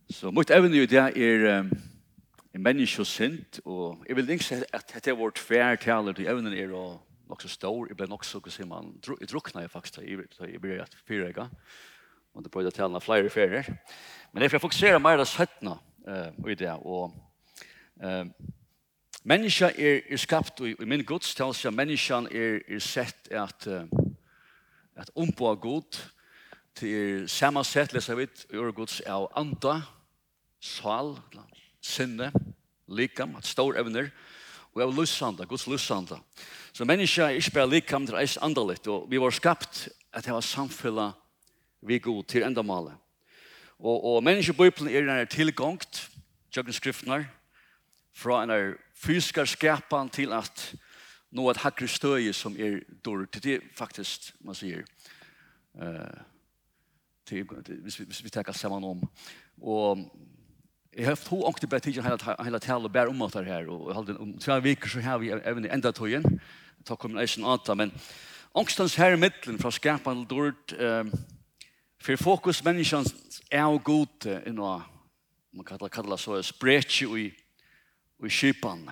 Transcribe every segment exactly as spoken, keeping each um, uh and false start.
Så mitt evne i det er um, en menneskesint, og jeg vil ikke at dette er vårt tværtaler til evnen er og nok så stor, jeg ble nok så, hva sier man, jeg drukna jeg faktisk, da jeg ble et fyrrega, og det prøvde å tale flere ferier. Men jeg får fokusere mer av søttene uh, i det, og uh, menneska er, er skapt, og i min gods talelse, menneskene er, er sett at, uh, at ombå god, til samme sett, leser vi, i gods av anda, sval, sinne, likam, at stor evner, og av lusanda, Guds lusanda. Så menneska er ikke bare likam, det er eis andaligt, og vi var skapt at det var samfunnet vi god til endamalet. Og, og menneskebøyplen er en tilgångt, tjøkken skriftene, fra en fysisk skapan til at nå et hakker støye som er dårlig. Det er faktisk, man sier, uh, til, hvis, vi, hvis vi tenker sammen om. Og jeg har to ångte bare tidligere hele, hele tale og bare om det her. Og om tre veker så har vi even enda tøyen. Ta kombinasjon anta. Men ångstens her i midten fra skapan til dårlig, um, for fokus menneskene er jo god i noe, man kan kalle det så, spretje i, i skipene.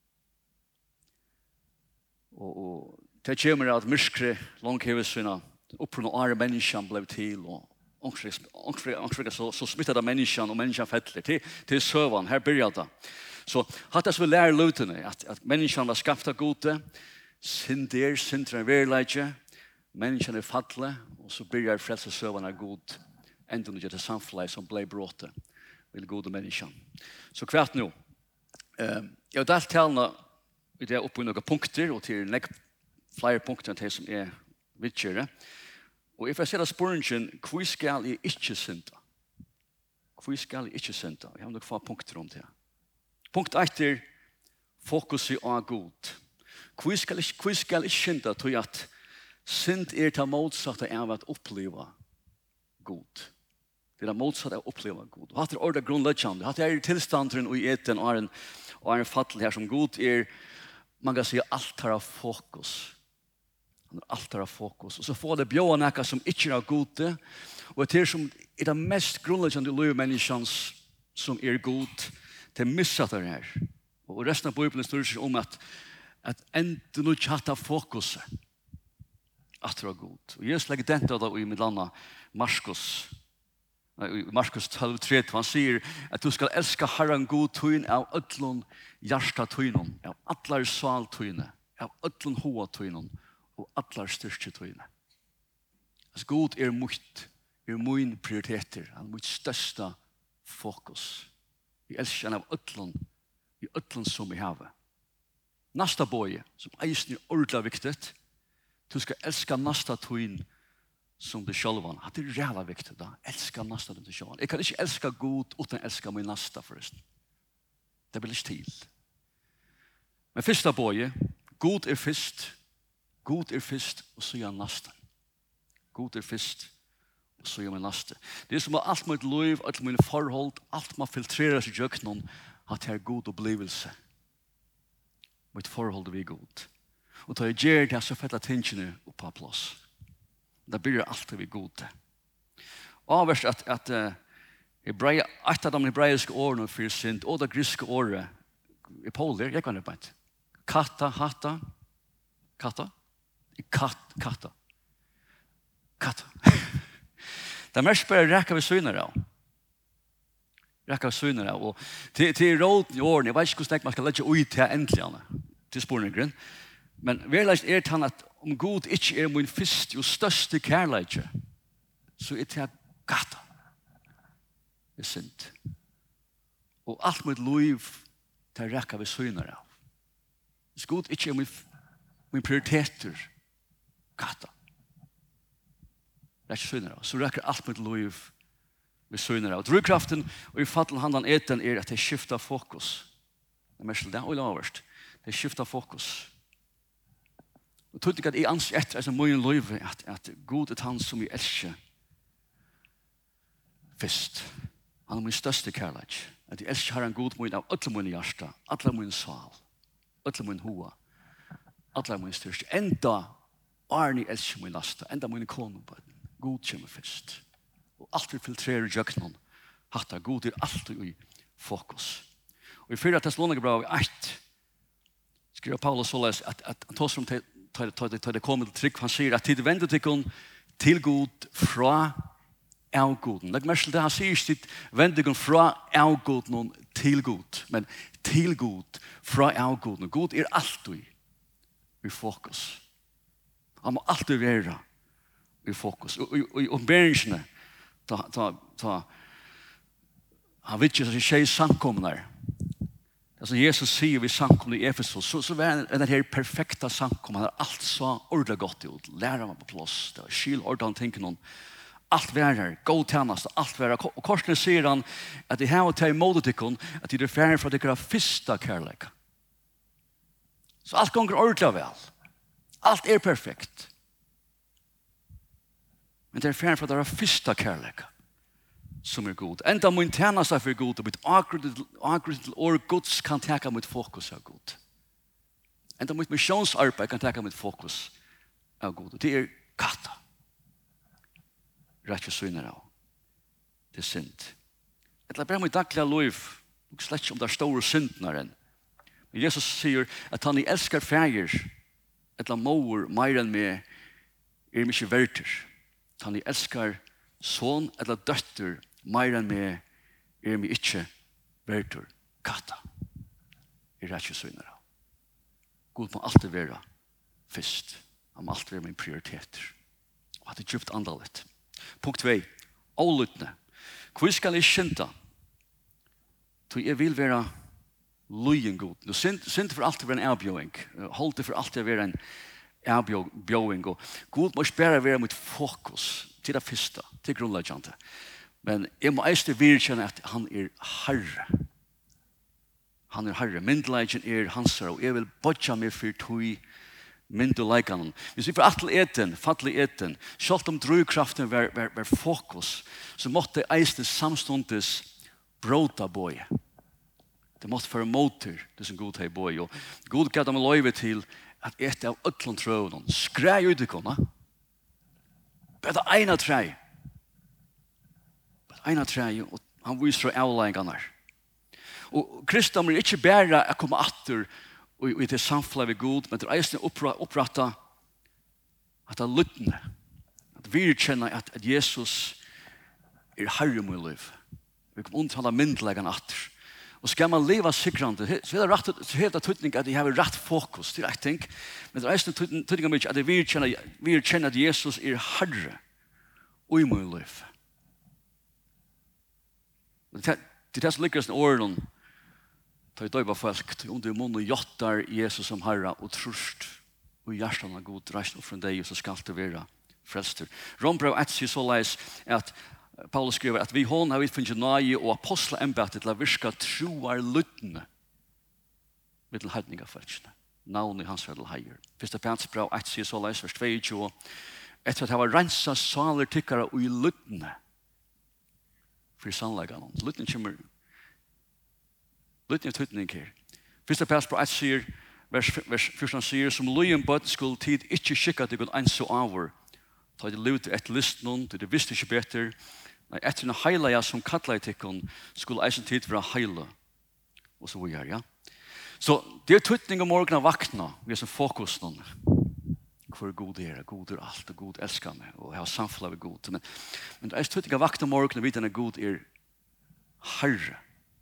Og, og det kommer at myskre langkevelsene opprunnet åre menneskene ble til, og ångsvika så, så smittet av menneskene, og menneskene fettler til, til søvann. Her begynner det. Så hatt det så lærer løtene, at, at menneskene var skapt av gode, synder, synder en verleidje, menneskene er fattle, og så begynner frelse søvann av god, enda noe til samfunnet som ble bråte, vil gode menneskene. Så kvart nå, uh, jeg har delt talene, vi er oppe i noen punkter, og til nek flere punkter enn det som er vidtjere. Og if jeg ser spørningen, hvor skal jeg ikke synda? Hvor skal jeg ikke synda? Jeg har nok få punkter om det. Punkt ett er fokuset av god. Hvor skal jeg, hvor skal jeg ikke synda til at synd er til motsatte av at oppleve god. Det er det motsatte av å oppleve god. Og hatt er ordet grunnleggende. Hatt er tilstanderen og i eten og en, og en fattel her som god er, man kan si alt har fokus. Alt har fokus. Og så får det bjøa nekka som ikke er gode, og det er som er det mest grunnleggende liv menneskens som er god, til missatt det her. Og resten av Bibelen står ikke om at, at enda noe ikke hatt fokuset at det er god. Og Jesus legger dette da i Milana, Marskos, i Marskos tolv tre, han sier at du skal elske Herren god tøyen av ødlån hjärsta tøyen, av atler sval tøyene, av ødlån hoa tøyen, og atler styrke tøyene. Altså god er mot, er min prioriteter, han er mitt største fokus. Vi elsker han av ødlån, i ødlån som vi har. Nasta boje, som eisen er ordentlig viktig, du skal elske nasta tøyen som det sjølvan. Det er reala viktig da. Elska nasta det sjølvan. Jeg kan ikke elska god uten å elska min nasta forresten. Det blir ikke til. Men første boje, god er først, god er først, og så gjør nasta. God er først, og så gjør min nasta. Det er som at alt mitt liv, alt mine forhold, alt man filtrerer seg i jøknen, at det er god opplevelse. Mitt forhold er vi god. Og da jeg gjør det, så fetter tingene opp på plass. Det blir alltid vi gode. Avverst at, at uh, hebreia, et av de hebraiske årene for synd, og det griske året, i poler, jeg kan det bare. Kata, hata, kata, kat, kata, kata. Det er mest bare rekker vi syner av. Rekker vi syner av. Og til, til råden i årene, jeg vet ikke hvordan man skal legge ut til endelig, til spørningen. Men verleist er det at om god ikke er min første og største kærleidje, så er det gata. Det er synd. Og alt mitt liv til rekka vi syner av. Hvis god ikke er min, min prioriteter, gata. Det er ikke syner av. Så rekker alt mitt liv vi syner av. Drivkraften og i fattelen handan eten er at det skifter fokus. Det er mest det, og laverst. Det skifter fokus. Og tog ikke at jeg anser etter som min liv at, at god er han som jeg elsker først. Han er min største kærlighet. At jeg elsker har en god min av alle mine hjerte, alle mine sal, alle mine hoa, alle mine styrke. Enda Arne elsker min lasta, enda mine konebød. God kommer først. Og alt vi filtrerer i jøknen, Hatta god er alltid i fokus. Og i fyra Thessalonikerbrevet ett skriver Paulus således at, at han tar som til tar det kommer til trygg, han sier at tid vender til til god fra avgoden. Legg merke til det, han sier ikke til vender fra avgoden til god, men til god fra avgoden. God er alltid i fokus. Han må alltid være i fokus. Og i oppbæringene, ta, ta, ta, han vet ikke at det skjer samkomne. Altså Jesus sier vi samkomne i Efesos, så, så var den her perfekta samkomne, han har alt så ordentlig godt ut. Lærer man på plass, det var skyld, ordentlig tenker noen. Alt var her, god tjeneste, alt var her. Og korsene sier han at de har å ta imot til at de er ferdig for at de har fyrsta kærlighet. Så alt ganger ordentlig vel. Alt er perfekt. Men det er ferdig for at de har fyrsta kærlighet som er god. Enda min tjeneste for god, og mitt akkurat til år Guds kan teka mitt fokus av god. Enda mitt missionsarbeid kan teka mitt fokus av god. Det er kata. Rett og syner av. Det er synd. Det er bare mitt daglige liv. Og slett ikke om det er store syndene enn. Men Jesus sier at han elsker feir, et eller måer mer enn meg, er mye verter. Han elsker son eller døtter mer enn meg, er meg ikke verter. Kata. Er rett og syner av. God må alltid være først. Han må alltid være min prioriteter. Og at det er djupt andalet. Punkt två. Ålutne. Hvor skal jeg skynda? Så jeg vil være løyen god. Nå synd for alltid være en avbjøing. Hold det for alltid være en avbjøing. Og god må ikke bare være mitt fokus til det første, til grunnleggende. Men jeg må eiste virkjenne at han er herre. Han er herre. Myndleggen er hans herre. Og jeg vil bodja meg for tog mynd og leikanen. Hvis vi får atle eten, fatle eten, selv om drøykraften var, var, var fokus, så måtte eiste samstundes bråta bøy. Det måtte være motor, det som god hei bøy. Og god gav dem løyve til at ete av øtlund trøvnen. Skrei ut i kona. Bare ena trei. Bare ena trei, og han viser avleggene. Og Kristus er ikke bare å komme atter og i det samfunnet vi god, men det er eisende oppretta at det er lyttende. At vi kjenner at, at Jesus er herre i mitt liv. Vi kommer undtale myndleggen atter. Og skal man leva sikrande, så er det rett, så er det tydning at de har rett fokus til rett ting, men det er eisende tydning av mye at vi kjenner, vi kjenner at Jesus er herre i mitt liv. Det er det som ligger i åren ta i døyba folk, under munn og jottar Jesus som herra og trust og hjertan av god reist og fra deg og så skal det være frelster. Rombrev ett sier så leis at Paulus skriver at vi hon har utfunnet nøye og apostleembetet til å virka troar lyttene mittel heidninga folkene. Navn i hans verdel heier. Fyrsta Petersbrev ett sier så leis vers tjueto etter at jeg var rensa saler tykkara og i lyttene for sannleggene. Lyttene kommer Lytten av tøytning her. Fyrsta Petersbrev ett sier, vers, vers fjorten sier, som løyen bøten skulle tid ikke skikka til en så over. Ta det lute et list noen, til det visste ikke bedre. Nei, etter en heila ja, som kattla i tikkun, skulle eisen tid være heila. Og så vi her, ja. Så det er tøytning om morgenen av vakna, vi er som fokus noen. Hvor god er det, god er alt, og god elsker meg, og jeg har samfunnet av god. Men, men det er tøytning av vakna morgenen, vi denne god er herre.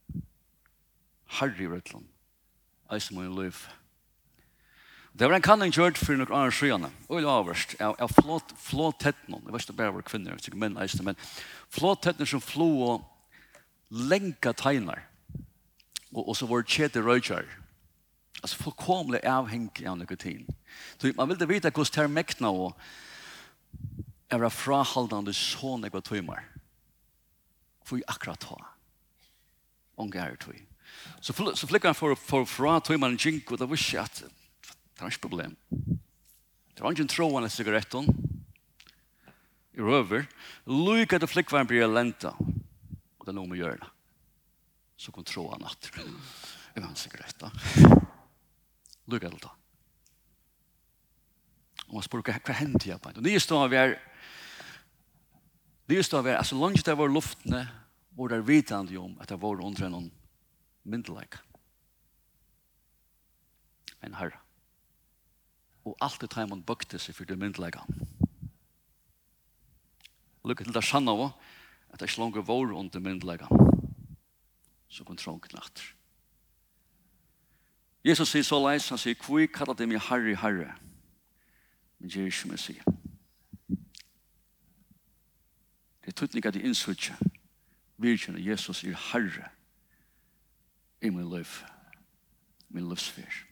Harry Rutland. Eis må en liv. Det var en kanning gjort for noen andre skyene. Og det var avverst. Jeg har flått tettene. Jeg vet ikke bare var kvinner, jeg vet ikke menn eis det, men flått tettene som flo og lenka tegner. Og, og så var det kjede røyker. Altså fullkomlig avhengig av nikotin. Så man ville vite hvordan det er mekna og er frahaldende så nekva tøymer. For akkurat ta. Unge er tøy. Så, fl så flickar han för för fra tøyman jink och det var shit. Det är inte problem. Det var ingen tro en cigaretton. I röver. Lycka det flickar blir lenta. Och det nog med göra. Så kan tro han att. Det var en cigaretta. Lycka det då. Och man spår vad händer jag på. Och det står vi är det står vi är alltså långt där var luften var der vitande om at det var under en myndelaga. En herre. Og alt det time man bøkte seg for det myndelaga. Lukket til det sanne også, at det ikke langer var under myndelaga. Så kun trångt natter. Jesus sier så leis, han sier, hvor kallar det meg herre, herre? Men gjør ikke som jeg sier. Det er tydelig at de innsutser virkelig at Jesus er herre i min liv, min livsfyr.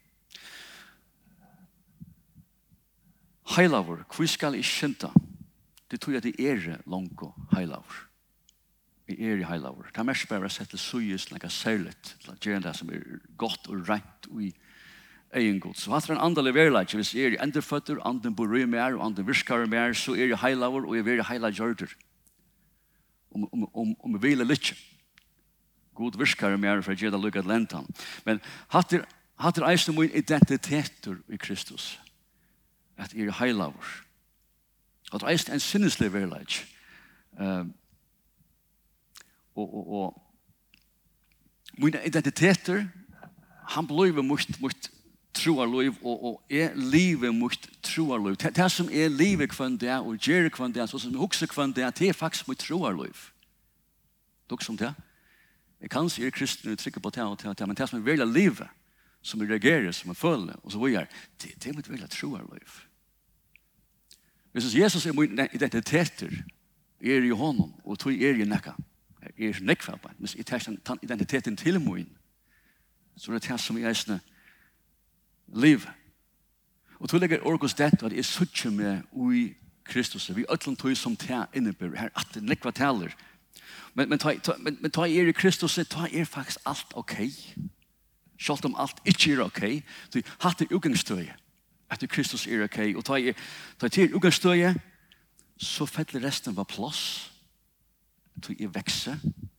Heilavur, hvor skal jeg kjente? Det tror jeg det er langt heilavur. Vi er i heilavur. Det er mest bare å sette suyes like særligt, til å gjøre det som er godt og rett og i egen god. Så hatt er en andelig verleik, hvis jeg er i enderføtter, anden bor i mer, og anden virskar i mer, så er jeg i heilavur, og jeg er i heilavur. Om, om, om, om jeg vil litt. God virskar i mer, for jeg gjør det lukket lentan. Men hatt er, hatt er eisen min identiteter i Kristus, at jeg er i heilavur. Hatt er eisen en sinneslig verleik. Um, Og, og, og mine identiteter, han blir mot, mot troarliv, og, og er livet mot troarliv. Det, det som er livet kvann det, og gjør kvann det, så som jeg husker kvann det, det er faktisk mot troarliv. Det er også om det. Jeg kan si er kristen og trykker på det og det, men det som er veldig livet, som jeg reagerer, som jeg føler, og så videre, det, det er mot veldig troarliv. Hvis Jesus er mine identiteter, er i honom, og tog er i nekka, er nekvapen, men jeg tar den identiteten til min, så er det det som jeg eisne liv. Og til legger orgos dette at jeg sutter med ui Kristus, vi øtlen tog som det innebør, her at det nekva taler. Men, men, ta, ta, men, men ta er i Kristus, ta er faktisk alt ok. Selv om alt ikke er ok, så hatt er utgangsstøye, at Kristus er ok, og ta er, ta er til utgangsstøye, så fettler resten var plass, til jeg vekser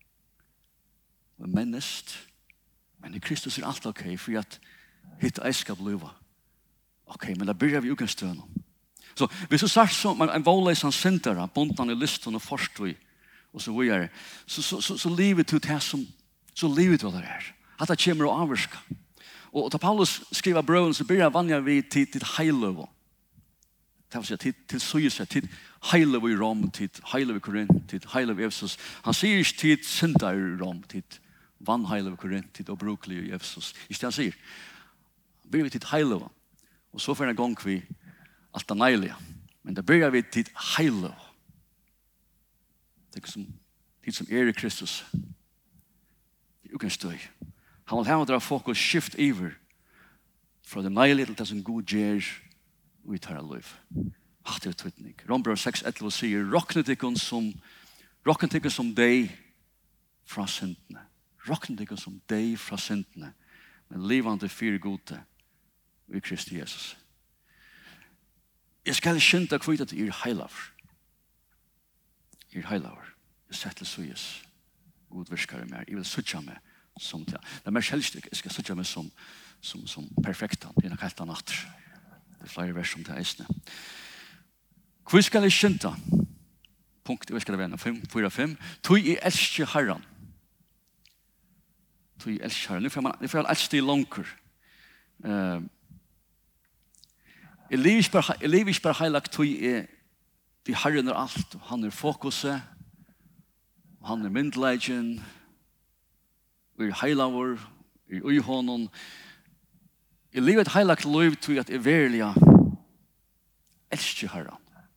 og mennest, men i Kristus er alt ok, for at hitt jeg skal bliva. Ok, men da begynner vi ukenstøyene. Så hvis du sagt som en våleisende syndere, bontan i listen og forstøy, og så videre, så, så, så, så livet du det som, så livet du det er. At det kommer å avvarska. Og da Paulus skriver brøven, så begynner vanlig vi til, til heiløv. Det vil si til, til søyelse, til heiløv i Rom, til heiløv i Korint, til heiløv i Efesus. Han sier ikke til synder i Rom, til vann heiløv i Korint, til obrukelig i Efesus. I stedet han sier, begynner vi til heiløv, og så får en gang vi alt det neilige. Men da begynner vi til heiløv. Det er som, tid som er i Kristus. Det er ikke en støy. Han vil ha dra fokus skift iver fra det neilige til det som god gjør vi tar av liv. Hatt er tøytning. Rombrød seks elleve sier, råkne tikkun som, råkne tikkun som deg fra syndene. Råkne tikkun som deg fra syndene, men livande fire gode i Kristi Jesus. Jeg skal skynda kvitt at jeg er heilavr. Jeg er heilavr. Jeg setter søyes. God virskare meg. Jeg vil søtja meg som til. Det er mer selvstyk. Jeg skal søtja meg som, som, som perfekta. Det er nok helt annet. Det er flere vers om det eisne. Hvor skal jeg skynda? Punkt, hva skal det være? fem, fire, fem. Tog jeg elsker herran. Tog jeg elsker herran. Nå får jeg, jeg elsker i langkur. Uh, jeg lever ikke bare, jeg lever ikke bare heilagt tog jeg de herren er alt. Han er fokuset. Han er myndleggen. Vi er heilavur. Vi er ui honom. Jeg lever et heilagt liv tog at jeg verlig elsker herran.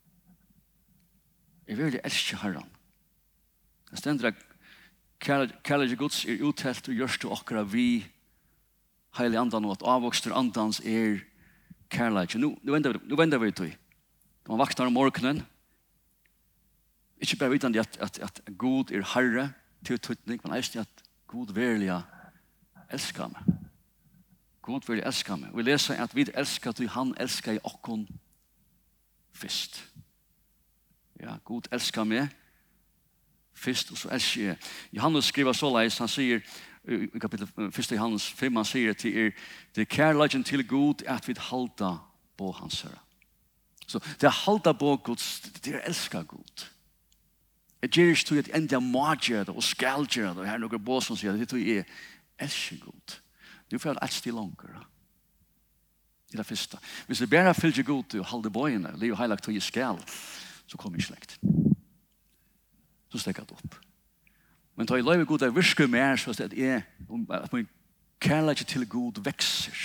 Jeg verlig elsker herran. Det stender at kærlighet Guds er uttelt og gjørst til okra vi heilig andan og at avvokster andans er kærlighet. Nu, nu, vender, nu vender vi til. Man vaknar om morgenen. Ikke bare vitande at, at, at God er herre til tøytning, men eisne at God verlig elskar meg. God verlig elskar meg. Vi leser at vi elskar til han elskar i okkon først. Ja, God elskar meg først, og så elsker jeg. Johannes skriver så leis, han sier i kapittel første Johannes fem, han sier til er, det er kærleggen til God at vi halda på hans herre. Så det er halda på Guds, det er elskar God. Jeg gjør ikke til at enda må gjøre det, og skal gjøre det, og her er noen bås som sier at det tror jeg elsker god. Du får alt stil langer. Det er det første. Hvis det bare fyller god og holder bøyene, liv og heilagt til jeg skal, så kommer jeg slekt. Så stekker det opp. Men da jeg løver god, det virker mer, så er det er at min kærlighet til god vekser.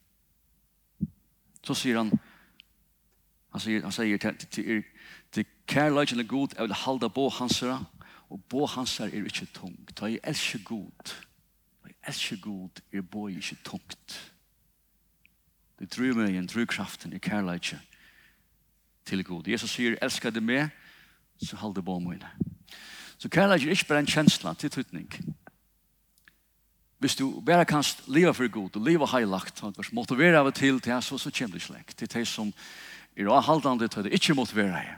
Så sier han, han sier, han sier til, til, til kærlighet til god, jeg vil holde på hansere, og på hansere er ikke tungt. Da jeg elsker god, da jeg elsker god, er på ikke tungt. Det drøyer meg en drøykraften i kærlighet til god. Jesus sier, elsker det meg, så holder på mine. Så kærlighet er ikke bare en kjensla til tøytning. Hvis du bare kan leve for god og leve heilagt, og du motiverer av og til til så, så kommer det slik. Det er de som er avhaldende til det ikke motiverer deg.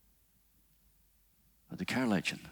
Det er kærligheten.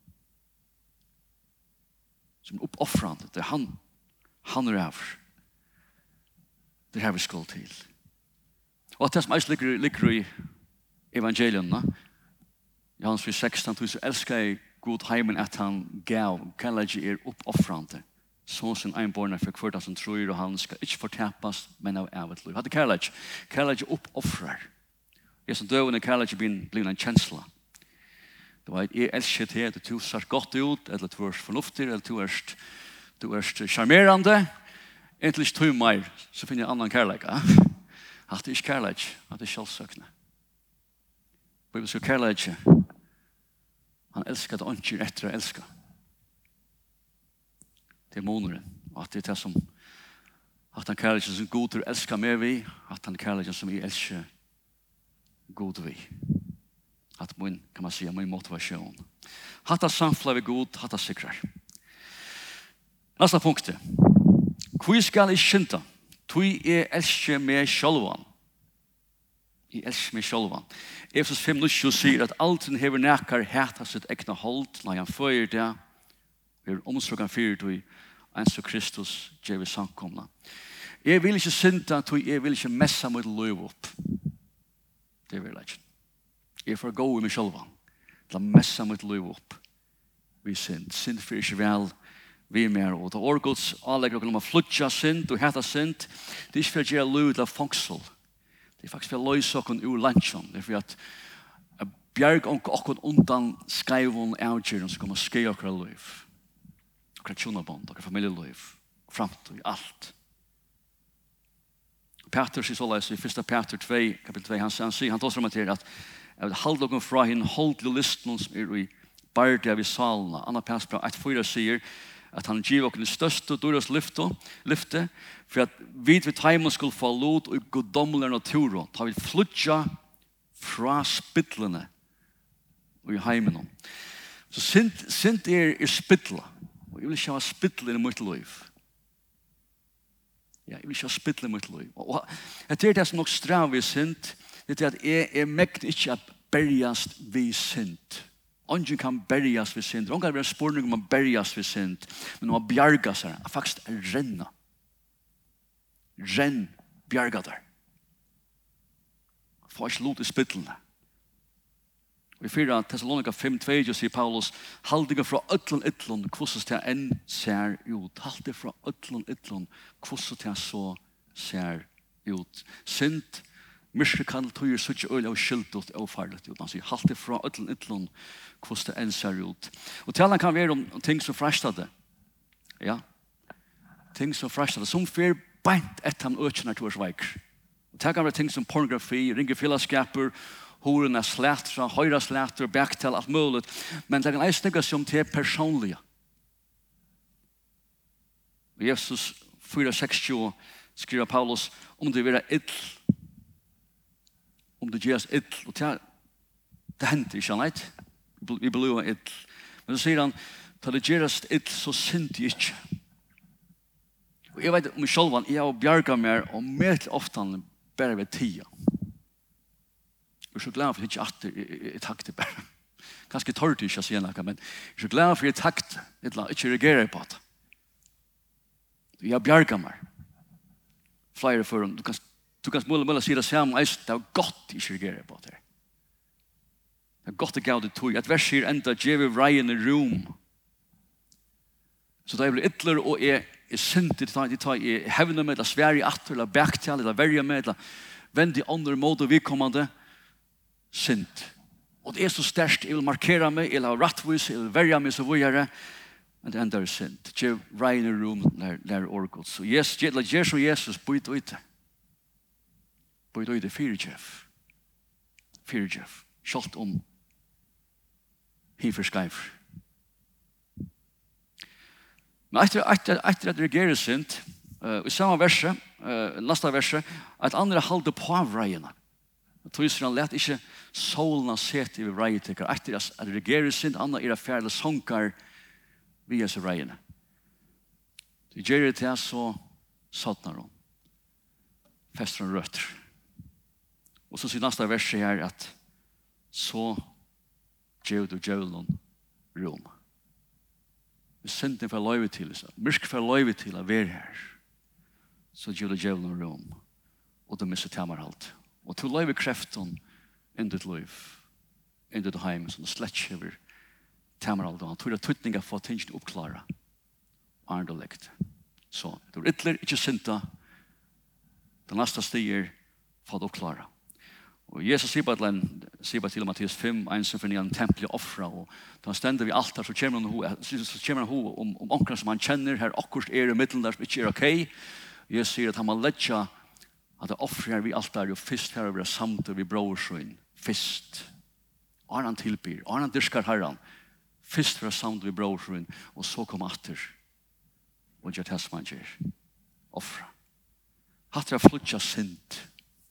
Som er oppoffrande. Det er han. Han er av. Det er her vi skal til. Og at det som eis ligger, ligger i evangeliene, Johannes fire sexton, så elsker jeg god heimen at han gav, kærligheten er oppoffrande. Så sin einborna for hver som tror, og han skal ikke fortapes, men av evet liv. Hadde kærlighet. Kærlighet oppoffrar. Jeg som døvende kærlighet blir en kjensla. Det var et jeg elsker til at du ser godt ut, eller du er fornuftig, eller du er, du er charmerende. Inntil ikke tog mer, så finner jeg annan kærlighet. At det er ikke kærlighet, at det er selvsøkende. Bibelen sier kærlighet. Han elsker det ikke etter å elske. Det er måneden. Og at det er det som at han kærlighet som god til å elske med vi, at han kærlighet som vi elsker god vi. At min, kan man si, min motivasjon. Hatt det samfunnet vi god, hatt det sikrer. Neste punktet. Hvor skal jeg skynde? Tui jeg elsker meg sjølvan. Jeg elsker meg sjølvan. Efesos fem nitjo sier at alt den hever nækker hæta sitt egna hold, når han fører det, vi er omsorgen fyrir tui, ens og Kristus gjør vi samkomna. Jeg vil ikke synda, tui jeg vil ikke messa mot løy opp. Det er virkelig. Jeg får gå i meg sjølvan, til å messa mot løy opp. Vi synd. Synd fyrir ikke vel, vi er mer, og det er Guds anlegger om å flutja synd og heta synd. Det er ikke for å gjøre løy til fangsel. Det er faktisk for å løse okken ur landsjon. Det er for at bjerg okken undan skaivun avgjøren som kommer skje okker løy. Okker tjonabond, okker familieløy, framtid, alt. Peter sier så leis i første Peter to, kapittel to, han sier, han tar som at at jeg vil halde okken fra henne, hold til listen som er i bardi av i salene. Anna Peter, et fyra sier, at han giver oss det største og dårligst lyfte, for at vi ved teimen skulle få lot og goddomlige naturen, ta vi flutja fra spittlene og i heimen. Så sint, sint er, er spittla, og jeg vil ikke ha spittlene i mitt liv. Ja, jeg vil ikke ha spittlene i mitt liv. Og, og det er det som nok strav i sint, det er at jeg er mekt ikke at bergast vi sint. Ingen kan bergas vid synd. Ingen kan være spurning om å bergas vid synd. Men om å bjarga seg, er faktisk er renna. Renn bjarga der. Få ikke lot i spittlene. Og i fyra Thessalonika fem to sier Paulus, haldiga fra ötlun ytlun, kvossus til enn ser ut. Haldiga fra ötlun ytlun, kvossus til så ser ut. Synd, Myrske kan tøyer suttje øyla og skyldt og farligt ut. Han sier, halt ifra øtlen ytlun, hvordan det enn ser ut. Og talen kan være om ting som frastade. Ja. Ting som frastade. Som fyr beint etter han økene til oss veikr. Og det kan være ting som pornografi, ringer fellesskaper, horene slætra, høyre slætra, baktal, alt mulig. Men det kan eis snygga som til personlige. Og Jesus fyra sekstio skriver Paulus, om det vil være ytl, om det gjøres ytl, og det, det hender ikke, nei. Vi blir ytl. Men så sier han, da det gjøres ytl, så synd jeg ikke. Og jeg vet om selv, jeg har bjerget mer, og mer til ofte bare ved tida. Jeg er så glad for at jeg ikke atter, jeg, jeg, jeg takte bare. Ganske tørt ikke å si noe, men jeg er så glad for at jeg takte, jeg ikke reagerer på det. Jeg har bjerget mer. Flere for dem, du kan Du kan mulig mulig si det samme, det er godt ikke reagerer på det. Det er godt å gav det tog. Et vers sier enda djevi vreien i rom. Så da jeg blir ytler og er, er sint i det, tar jeg hevne med, eller sver i atter, eller bergtal, eller verja med, eller vend i andre måte vi kommande sint. Og det er så sterkt, jeg vil markere meg, eller ha rattvis, eller verja meg så videre, men det enda er sint. Djev vreien i rom, lærer orgått. Så Jesus, Jesus, Jesus, bøyt ut det. Bøyt ut det, fire djev. Fire djev. Kjalt om hifer skaifer. Men etter, etter, etter at regerer sint, uh, i samme verset, uh, neste verset, at andre halde på av reiene. Tøyser han let ikke solen sete i reietikker. Etter at regerer sint, andre er færle sankar via seg reiene. Det gjør det til så sattnar hun. Fester hun røtter. Og så sier neste verset her at så gjør du djævlen rom. Vi sender for løyve til det. Mørk for løyve til å være her. Så gjør du djævlen rom. Og du misser tamarhalt. Og til løyve kreften inn ditt liv. Inn ditt heim. Så du slett kjøver tamarhalt. Og han tror at tøytninger får tingene oppklare. Arndolekt. Så du er ytler, ikke sinta. Den neste stiger får du oppklare. Og Jesus sier bare til, sier bare til Matteus fem, en som finner en tempel og offra, og da stender vi alt her, så kommer han ho, så kommer han ho om, om omkring som han kjenner, her akkurat er i middelen der som ikke er ok. Jesus sier at han må letja at det offrer vi alt der, og først her over samt og vi brorsøyn, først. Og han tilbyr, og han dyrskar herran, først for samt og vi brorsøyn, og så kom atter, og gjør det som han gjør, offra. Hatt er flutja sint,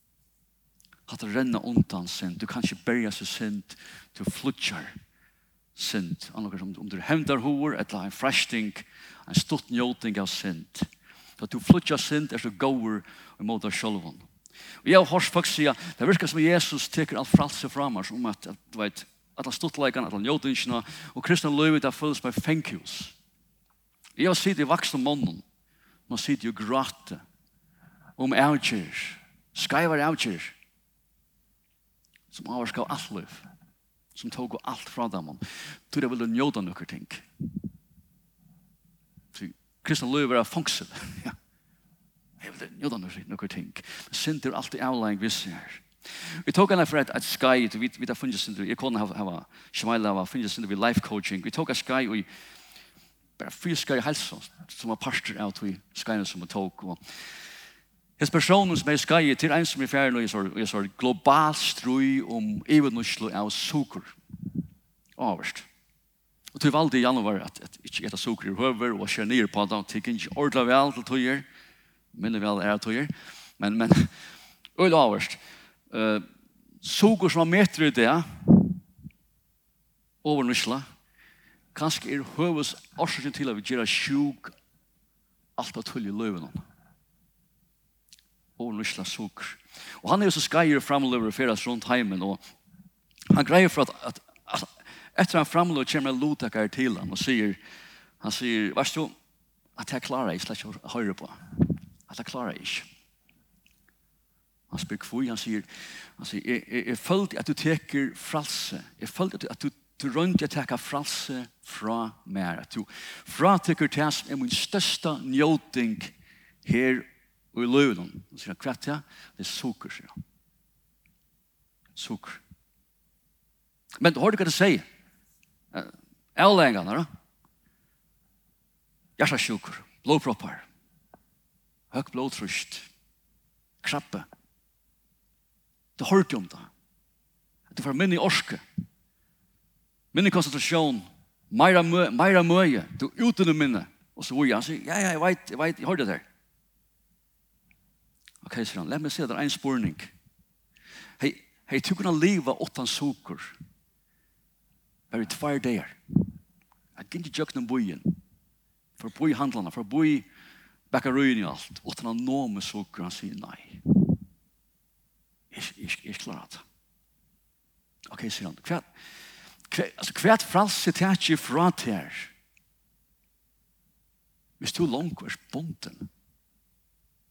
at det renner undan synd. Du kan ikke berge seg synd. Du flutjar synd. Om du hevndar hår, eller en fresting, en stort njoting av synd. At du flutjar synd er så gåur og mot deg sjølven. Og jeg har hørt folk si at det virker som Jesus teker alt fralse fram her, som at, du vet, at han stortleikene, at han njotingene, og kristne løyvet er føles på fenghus. Jeg har sitt i vaksne månen, man sitter jo gråte om avgjør, skaivar avgjør, som avvarskav alt liv, som tog alt fra dem. Så det ville njóta noen ting. Kristna liv er fangsel. Ja. Jeg ville njóta noen ting. Sint er alltid avlæring viss her. Vi tog henne for et, et sky, vi, vi har funnet sinter, jeg kunne ha Shemaila ha funnet sinter ved life coaching. Vi tog et sky, og bare fyr sky i helse, som var parster av de skyene som vi tog. Og Hes personen som er skajet til en som er ferdig og er så global strøy om evenuslo av sukker. Averst. Og til valgte i januar at, at ikke etter sukker i høver og skjer ned på det. Det er ikke ordentlig vel til tøyer. Minne vel er tøyer. Men, men, øyne averst. Uh, sukker som er meter i det, overnusla, kanskje er høves årsaken til at vi gjør sjuk alt av tøy i løven. Og nysla sukker. Og han er jo så skaier framlever og feras rundt heimen, og han greier for at, at, at etter han framlever kommer en lotakar til han og sier, han sier, varst du, at jeg klarer jeg slett å høre på. At jeg klarer jeg ikke. Han spør hvor, han sier, han sier, jeg, jeg, jeg følte at du teker fralse. Jeg følte at du, at du, du rundt jeg teker fralse fra mer. At du frateker til han som er min største njoting her og i løven, og sier han, kvart ja, det er sukker, sier han. Sukker. Men har du hva det sier? Avlengene, da? Hjertasjukker, blodproppar, høyt blodtrykk, krabbe. Du har hørt om det. Du får minne i orske, minne i konsentrasjon, meira møye, du er uten å minne. Og så hvor han sier, ja, ja, jeg vet, jeg vet, jeg har det der. Ok, sier han, la meg se, det er en spurning. Hei, hei, du kunne leve åttan sukker. Bare tvær dager. Jeg kan ikke gjøre noen bøyen. For å bo i handlene, for å bo i bakkerøyen og alt. Åttan han nå med sukker, han sier nei. Jeg, jeg, jeg klarer det. Ok, sier han, hva, hva, altså, hva fralse til ikke fra til her? Hvis du langt er bonden,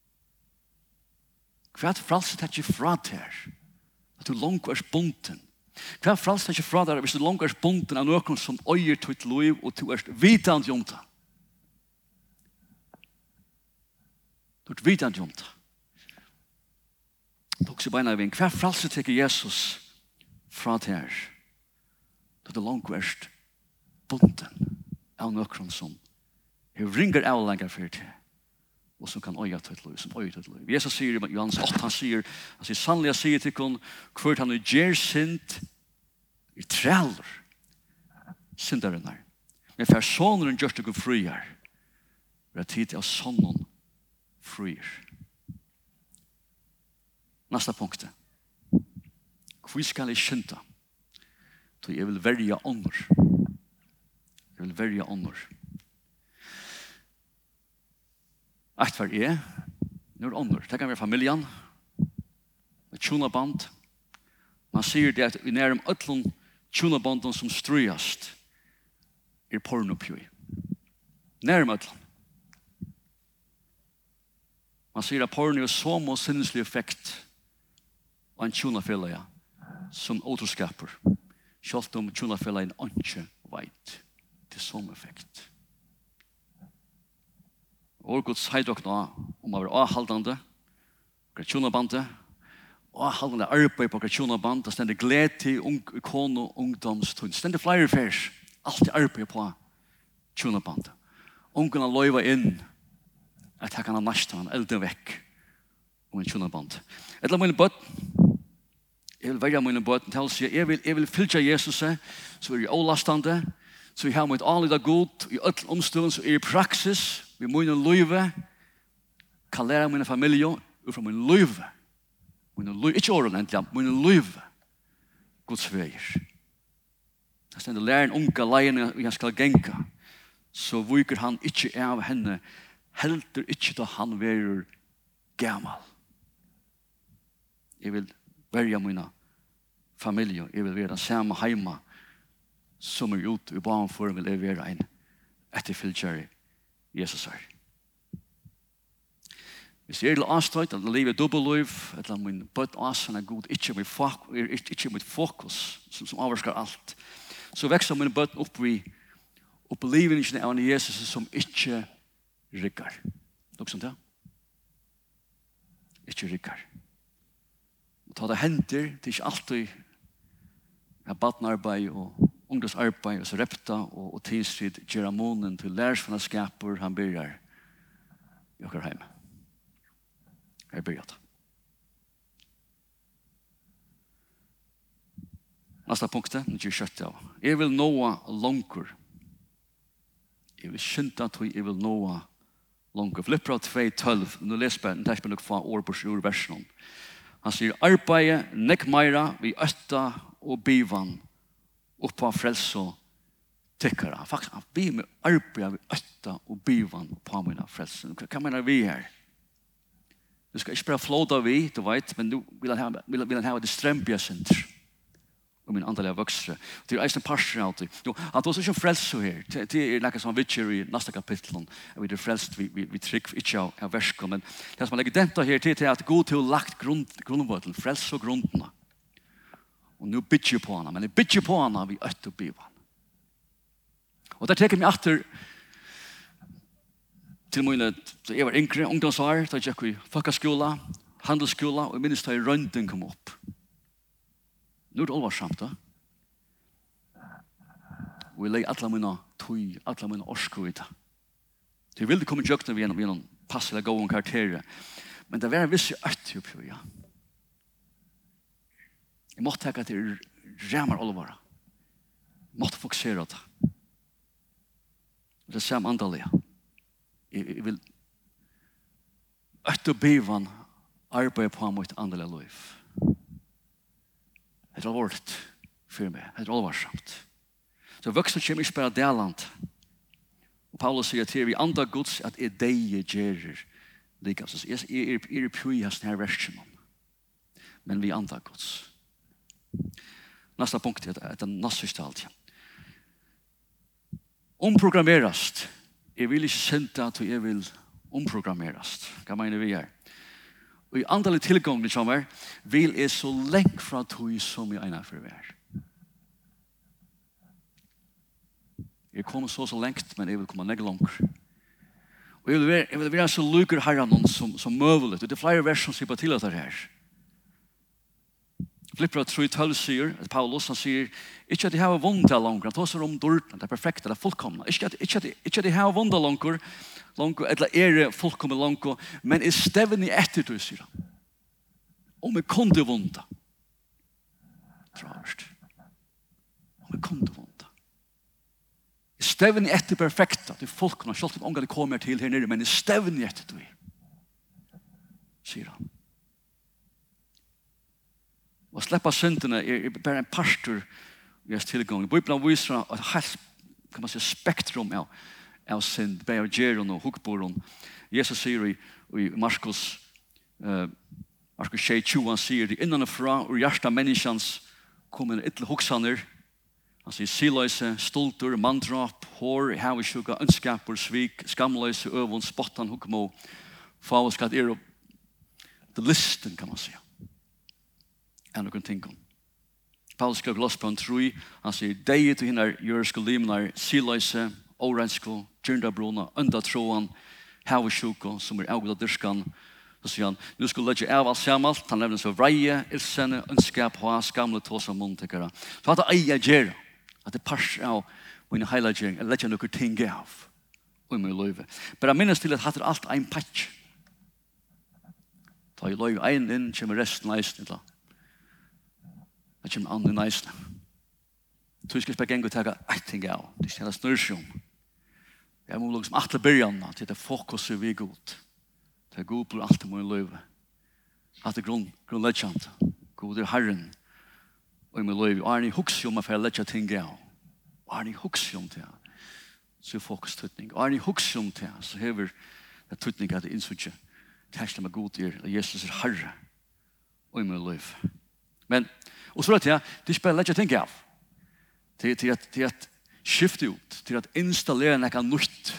hva fralse til ikke fra til her? At du langt er bonden Hva fralst er ikke fra deg hvis du langt er bonden av noen som øyer ditt liv og du er vitande om det. Du er vitande om det. Du også beina i vinn. Hva fralst er ikke Jesus fra deg her? Du er langt er bonden av noen som er ringer av lenger for deg. Og som kan øye til et liv, som øye til et liv. Jesus sier i Johannes åtte, han sier, han sier, sannelig jeg sier til henne, hvert han er gjer synd, i træler, synderen her. Men for sånneren gjør det frier, for tid til sånnen frier. Neste punkt. Hvor skal jeg skynde? Så jeg vil verja ånder. Jeg vil verja ånder. Ett for er, nu er det ånder. Det kan være familjen, et tjonaband. Man sier det at vi nærmere øtlån tjonabanden som strøyast er pornopjøy. Nærmere øtlån. Man sier at porno er så må sinneslig effekt av en tjonafella som återskaper. Selv om tjonafella er en ikke veit til som effekt. Og Gud sier dere nå om å være avhaldende, kreasjonabandet, avhaldende arbeid på kreasjonaband, det stender glede til ung, ikon og ungdomstund. Det stender flere fers, alltid arbeid på kreasjonabandet. Ungene løyver inn at jeg kan ha næsten elden vekk om en kreasjonaband. Et eller annet bøtt, jeg vil være mine bøtt til å si, jeg vil, jeg vil fylke Jesus, så er jeg avlastende, så vi har mot alle det god, i alle omstående, så er i praksis, vi må inn løyve, kan lære mine familie, ut fra mine løyve. Mine løyve, ikke årene endelig, mine løyve. Guds veier. Jeg stender lære en unge leiene vi skal genka, så viker han ikke av henne, helter ikke da han verer gammal. Jeg vil verja mine familie, jeg vil være samme heima, som er ut i banen for vil jeg være en etterfyllkjære Jesus er. Hvis jeg er til avstøyt, at livet er dobbeltliv, at min bøtt asen er god, ikke mitt fokus, ikke mitt fokus som, som avvarskar alt, så vekser min bøtt opp i opp i livet av Jesus som ikke rikker. Nok sånt, ja? Ikke rikker. Og ta det henter, det er ikke alltid jeg badnarbeid og ungdomsarbeid og så repta og, og tidstid gjør månen til lærersfannskaper han begynner i okker heim. Jeg begynner det. Neste punktet, nå gjør kjøttet av. Jeg vil nå langer. Jeg vil skynde at jeg vil nå langer. Flippra två tolv, nå leser jeg, nå tar jeg nok fra årbors ur versen. Han sier, arbeidet, nekk meira, vi øtta og bivan, oppa frelse tykkere. Faktisk, vi med arbeid, vi øtta og bivan på mina frelse. Hva mener vi her? Du skal ikke bare flåta vi, du vet, men du vil ha, vil, vil ha det strempige senter og min antallige voksre. Det er eisen parster alltid. Jo, at det er ikke frelse her. Det, det er noe som vi kjører i neste kapittel. Vi er frelst, vi, vi, vi trygg ikke av, av versker. Men det som man legger dette her til, er at god til å lagt grunn, grunnvøtel, frelse og grunnene. Og nu bytter jeg på henne, men jeg bytter på henne vi øtter bivan. Og der teker jeg meg etter til mine, så jeg var yngre, ungdomsår, da jeg gikk i folkeskola, handelsskola, og jeg minnes da jeg rønden kom opp. Nu er det alvarsamt, da. Og jeg legger alle mine tøy, alle mine orsker i det. Det vil komme jøkne vi gjennom, gjennom passelig gode karakterer, men det var en viss øtter opp, ja. Jeg måtte tenke at det rammer alvor. Jeg måtte fokusere på det. Det er samme andalige. Jeg, jeg vil øtte bivan arbeide på mot andalige liv. Det er alvorligt for meg. Det er alvorsamt. Så voksne kommer ikke bare delant. Og Paulus sier til vi andre gods at er deie gjerer like. Jeg er, er på i hans nær versjonen. Men vi andre gods. Nästa punkt är att den nästa allt. Omprogrammerast. Jag vill inte sända att jag vill omprogrammerast. Vad menar vi här? Och i andra tillgång som är vill är så längt från tog som jag ena för vär. Jeg kommer så så lengt, men jeg vil komme negge langt. Og jeg vil være, jeg vil være så lykker herren som, som møvelig. Det er flere vers som sier på til at det her. Flippra tre tolv sier, at Paulus han sier, ikke at de har vondt langt, han tar seg om dårten, det er perfekt, det er fullkomna. Ikke at, ikke at, ikke at de har vondt langt, langt, eller er det fullkomna langt, men er stevende etter du, sier han. Om vi kunde vondt. Travert. Om vi kunde vondt. Stevn etter perfekta til folkene, selv om ångan kommer til her nere, men stevn etter du, sier han. Og släppa syndene er, er bare en pastor i hans tilgang. Bibelen viser et helt, kan man si, spektrum av, av synd, bare gjeron og hukboron. Jesus sier i, i Marskos, uh, Marskos tjue, han sier, det innan og fra, ur hjärsta menneskans, kommer ytterlig hoksaner, han sier siløyse, stolter, mandrap, hår, havesjuka, ønskapur, svik, skamløyse, øvun, spottan, hukmo, fauskat, er det listen, kan man si. Er noen ting om. Paulus skrev loss på en troi, han sier, deg til hinner jørske limnar, siløyse, orensko, gyrndabrona, undatroan, havesjuka, som er avgått dyrskan, så sier han, nu skulle legge av alt samalt, han nevner så vreie, ilsene, ønskap, has, gamle tåsa muntekere. Så at det eier gjerra, at det pars av mine heilagjering, eller legge noen ting av, og i min løyve. Men jeg minnes til at hatt er alt ein patch. Ta i løyve ein inn, kommer resten eisen til. Det kommer andre eisen. Så jeg skal spørre en gang til ein ting av, det er stjellet snørsjum. Jeg må lukke som atle byrjanna, til det fokuset vi er god. Det er god blir alt i min løyve. At det er grunn, grunnleggjant. God er Herren, og i min løyve. Og er ni huksium af jeg letja ting av. Og er ni huksium til så er fokus tøtning. Og er ni huksium til så hever det tøtning at det innsutje tersla med god er, og Jesus er Herre, og i min løyve. Men, og så er det ja, det er ikke bare letja ting av. Til, til, at, til at skifte ut, til at installere noe nytt.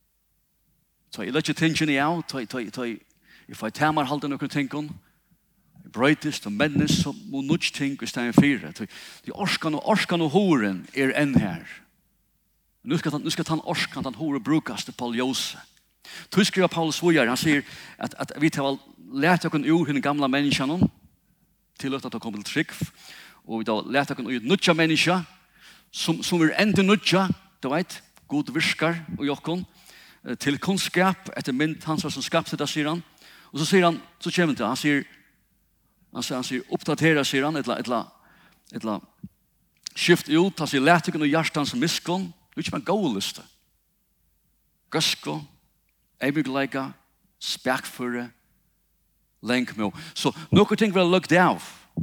Så jeg letja tingene av, så jeg if I tamar halda noen tingene, brightest og mennes som må nudge ting i stedet fire. De orskan og orskan og horen er enn her. Nu skal han, nu skal han orskan, han horen brukas til Paul Jose. Så skriver Paulus Vojar, han sier at, at vi tar lært okken ur henne gamla menneskene til at de kommer til trygg, og vi tar lært okken ur nudja menneska som, som er enda nudja, du vet, god virkar og jokken, til kunnskap etter mynd hans som skapte det, sier han. Og så sier han, så kommer han til, han sier, han sier, han sier oppdatera, sier han, etla, etla, etla, skift ut, han sier, lætikken og hjertans miskon, det er ikke bare gåliste. Gøsko, eibygleika, spekføre, lenk med. Så noen ting vil lukket av,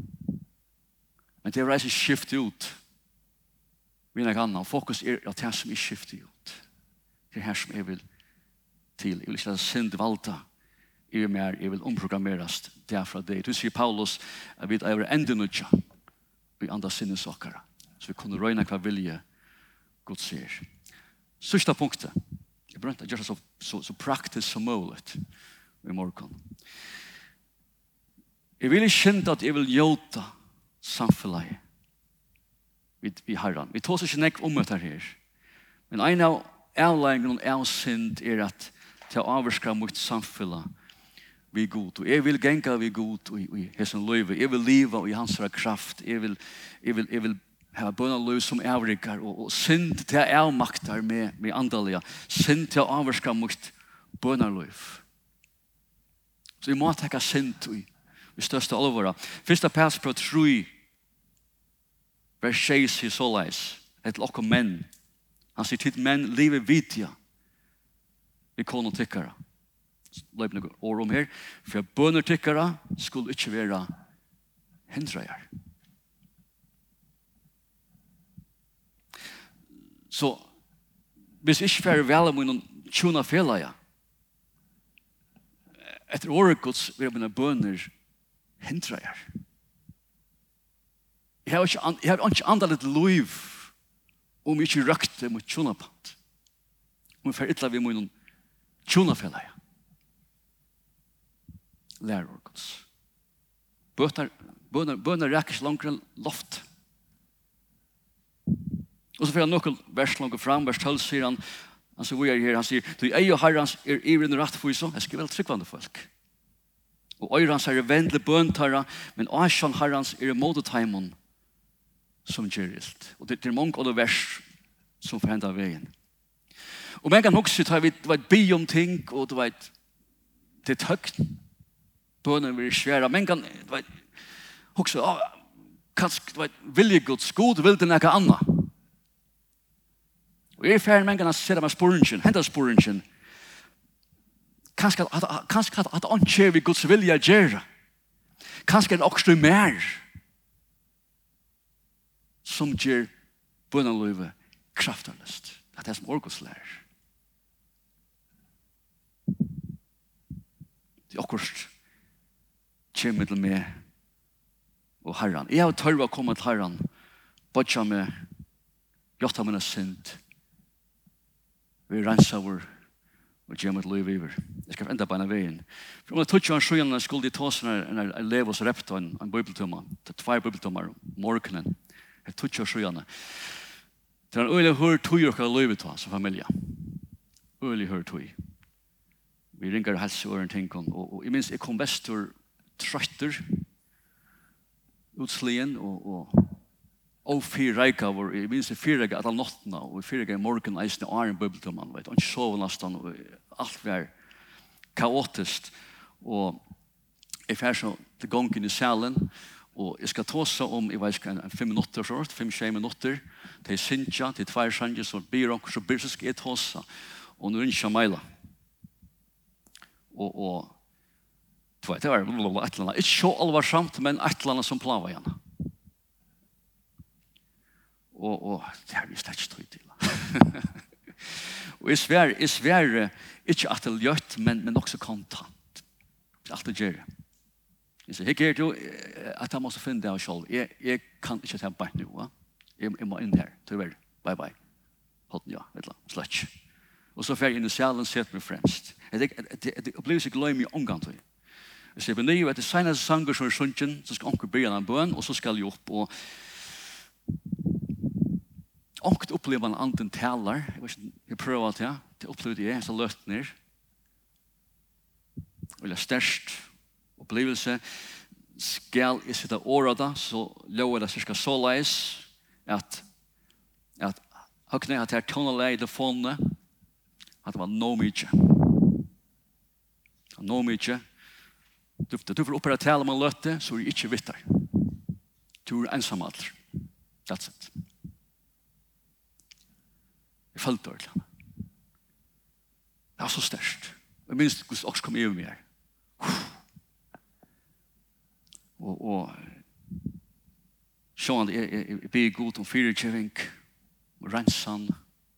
men det er reise skift ut. Vi er ikke annet, fokus er at det som er skift ut. Det er her som jeg vil til. Jeg vil ikke la synd valta i mer, jeg vil omprogrammeres derfra det. Du sier Paulus, at vi er enda nødja i andre sinnes okkara. Så vi kunne røyne hva vilje Gud sier. Sørste punktet. Jeg brønte å gjøre det så, så, så praktisk som mulig i morgen. Jeg vil ikke kjenne at jeg vil gjøre samfunnet vi, vi herren. Vi tar ikke nekk om dette her. Men en av avleggingen av synd er at til å avvarska mot samfunnet vi god. Og jeg vil genga vi god i, i hessen løyve. Jeg vil liva i hans kraft. Jeg vil, jeg vil, jeg vil ha bønna løy som avrikar. Og, og synd til å avmaktar med, med andalega. Synd til å avvarska mot bønna løyv. Så vi må takka synd i, i største alvora. Fyrsta pass på tru vers seis i såleis. Et lokk om menn. Han sier til menn livet vidtja. Vi kono tykkara. Løp noen år om her. For bønner tykkara skulle ikke være hindreier. Så hvis ikke færre vel om noen tjona felaja, etter året gods vil mine bønner hindreier. Jeg har ikke, jeg har ikke andalet liv om jeg ikke røkte mot tjonapant. Om jeg får ytla vi mot noen tjonafelaja. Lærer orkens. Bønner, bønner, bønner rekker ikke langere enn loft. Och så får han några vers långt fram, vers tolv säger han, han så vi är här, han säger, du är ju herrans er ivren rätt för så, jag ska väl tryckvande folk. Och öyrans är vändle böntarra, men asjan herrans er modet heimon som gerilt. Och det är många av vers som får hända vägen. Och man kan också ta vid ett bi om ting, och det var ett det är högt. Bönen blir svära. Man kan också, kanske vilja Guds god, vill det något annat. Og er ferdig med å se dem av sporingen, hente sporingen. Kanskje at kanskje at at han kjører vi Guds vilja gjøre. Kanskje at også mer som gjør bønneløyve kraftløst. At det er som orgoslærer. Det er akkurat kommer til meg og Herren. Jeg har tørre å komme til Herren, bodja med gjort av mine synd. Vi renser vår og gjør mitt liv iver. Jeg skal enda på en av veien. For om jeg tog ikke en sjøen, skulle de ta seg en elev hos repta en, en bibeltommer. Det er tvær bibeltommer om morgenen. Jeg tog ikke en sjøen. Det er en øyelig hør tog dere livet ta som familie. Øyelig hør tog. Vi ringer helse og en ting. Og, og jeg minns, jeg kom best til trøtter utslien og, og og fyra reika var, jeg minns i fyra reika at all nottena, og i fyra reika i morgen eisne og en bibeltomman, vet, og ikke sove nesten, og alt var kaotisk, og jeg fer så til gongen i salen, og jeg skal tåse om, jeg vet ikke, en fem minutter, så, fem, tjei minutter, til Sintja, til tvær sanje, så byr onker, så byr, så skal jeg tåse, og nå rinner jeg meila. Og, og, du vet, det var et eller annet, ikke så alvarsamt, men et eller annet som plava igjen. Og, og det har vi slett ikke tøy til. Og jeg svær, jeg svær ikke at det er gjørt, men, men også kontant. Alt det gjør. Jeg sier, jeg gjør det at jeg måtte finne det av selv. Jeg, jeg kan ikke ta bare nå. Ja? Jeg, jeg må inn her. Tyvärr. Bye bye. Hånden ja, vet du, slett ikke. Og så får jeg inn i salen sett meg fremst. Jeg blir så glad i mye omgang til. Jeg sier, men det er det seneste sanger som er sunken, så skal onker begynne en bøn, og så skal jeg opp og Onkt opplever man anden taler. Jeg, vet ikke, jeg prøver alt, ja. Det opplevde jeg, så løtt ned. Og det er størst opplevelse. Skal jeg sitte året da, så lover det cirka så leis at at høkne at jeg tonelei i telefonene at det var no mykje. No mykje. Du, du får oppere tale man løtte, så er du ikke vitt der. Du er ensam alt. That's it. Jeg følte det. Det var så størst. Jeg minns at Guds også kom over meg her. Og, og sånn, jeg, jeg, jeg blir god om fyrirkjøving, og rensan.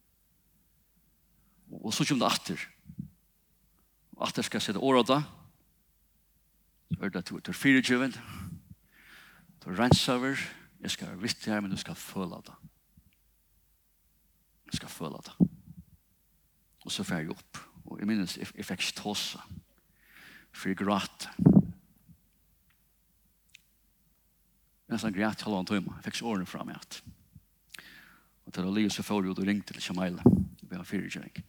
Og, og så kommer det atter. Og atter skal jeg sette året da. Så er det til fyrirkjøving. Til rensaver. Jeg skal være vitt her, men du skal føle det. Jeg skal føle det. Og så fer jeg opp. Og jeg minnes, jeg, jeg fikk ikke tåse. For jeg gråt. Jeg nesten gråt halvann tøyma. Jeg fikk ikke årene fra meg. Og til å lige så får jeg ut og ringte til Shamaila. Jeg ble fyrirkjøring.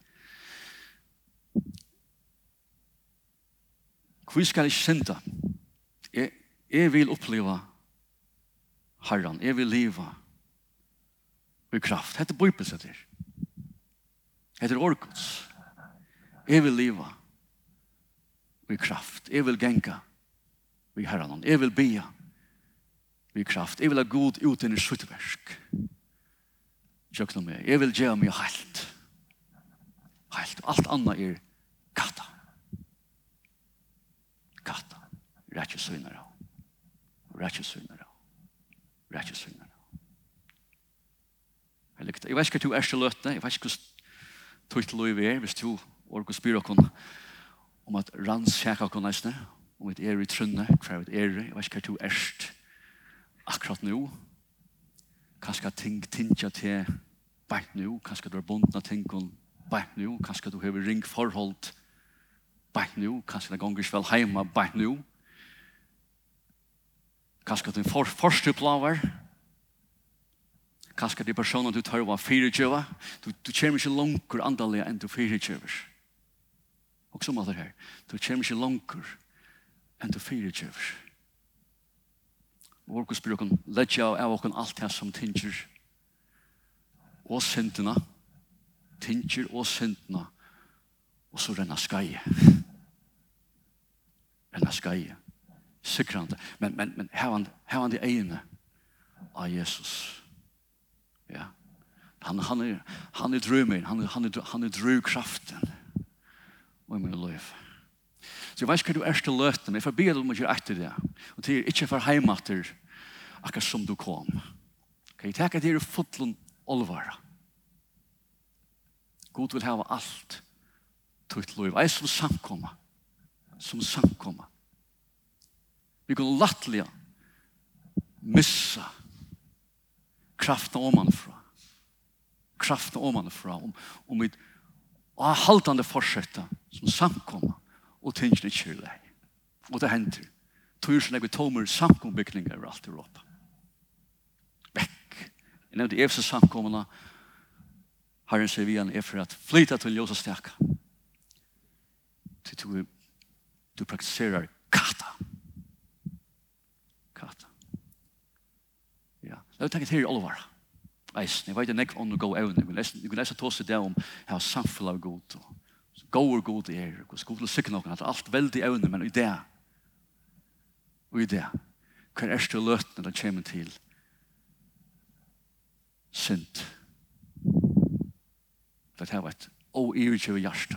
Hvor skal jeg synda? Jeg, jeg vil oppleve Herren. Jeg vil leve i kraft. Dette er bøypelsetter. Dette er orkots. Jeg vil leve i kraft. Jeg vil genka i Herren. Jeg vil be i kraft. Jeg vil ha god ut i suttversk. Kjøkna meg. Jeg vil gjøre meg helt. Helt. Alt annet er gata. Gata. Rætje søgnere. Rætje søgnere. Rætje søgnere. Jeg vet ikke hva du er til løtene. Jeg vet ikke hvordan tog til lov er, hvis du orker spyr dere om at rannsjæka dere nesten, om et er i trunne, hva er er. Jeg vet ikke hva du er akkurat nå. Kanskje ting tingja til bært nå. Kanskje du er bundet av ting bært nå. Kanskje du har ring forhold bært nå. Kanskje det ganger vel hjemme bært nå. Kanskje du er for, første plaver. Kanskje de personer du tar var fyrirtjøva. Du, du kommer ikke langer andalega enn du fyrirtjøver. Og som alt det her. Du kommer ikke langer enn du fyrirtjøver. Og hvor spyrir okkur ledja av okkur alt det som tinger og syndina. Tinger og syndina. Og så renna skai. Renna skai. Sikrande. Men, men, men hevan, hevan de egene av Jesus. Ja. Han, han, er, han er drømmen. Han, han, er, han er drøvkraften. Og i min liv. Så jeg vet ikke hva du er til løten, men jeg får be deg om å gjøre etter det. Og til ikke for heimater, akkurat som du kom. Okay, takk at dere fotlen olvara. God vil ha alt tutt liv. Jeg som samkomma. Som samkomma. Vi kan lattelig missa kraften omanfra. Kraften omanfra. Om, om vi har haltande fortsetta som samkomma og tingene ikke er lei. Og det hender. Tror som jeg vil tomer samkombygninger over alt i Europa. Vekk. Jeg nevnte evse samkommene. Herren sier vi igjen er for at flyta til ljøs og steka. Til du, du praktiserer kata. Kata. Ja. Det er tenkt her i alvor. Eisen, jeg vet ikke om du går evne. Vi kan lese ta seg det om her samfunnet av god. Gåer god i er. Hvordan god til sikker noen. At alt veldig evne, men i det. Og i det. Hva er det løtene det kommer til? Synd. Det her var et å-irrikjøve hjerte.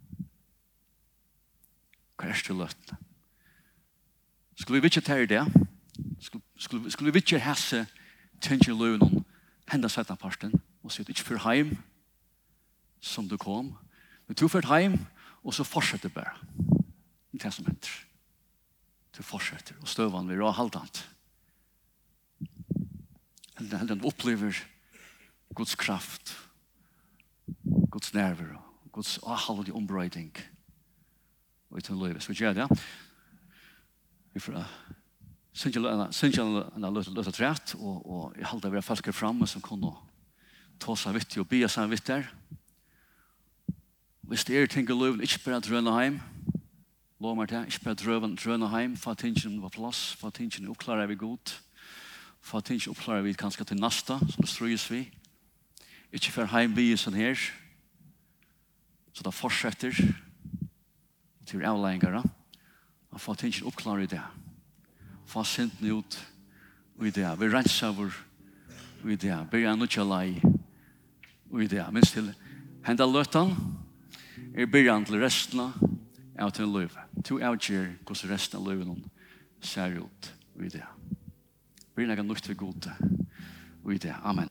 Hva er det løtene? Skulle vi ikke ta i det? Skulle, skulle, skulle vi ikke hesse tenke løven hända sätta parten och så inte för hem som du kom. Men du för hem och så fortsätter bara. Det som händer. Du fortsätter och stövan vi är halvdant. Den den upplever Guds kraft. Guds närvaro. Guds allhallig ombröjning. Och i till livet. Så gör det. Vi får Sinja en lite trätt och och jag håller våra folk fram som kunde ta sig vitt och be sig vitt där. Visst är tänka lov inte bara dröna hem. Lov mig där, inte bara dröna dröna hem för attention på plats, för attention uppklara vi god. För attention uppklara vi kanske till nästa som det strös vi. Inte för hem vi sån här. Så det fortsätter till avlängare. Och för attention uppklara det. Få sent ut i det. Vi renser vår i det. Vi er nødt til å lei i det. Minst til henda løtan er begynt til resten av til liv. To avgjør hvordan resten av livet ser ut i det. Vi er nødt til å gå til i det. Amen.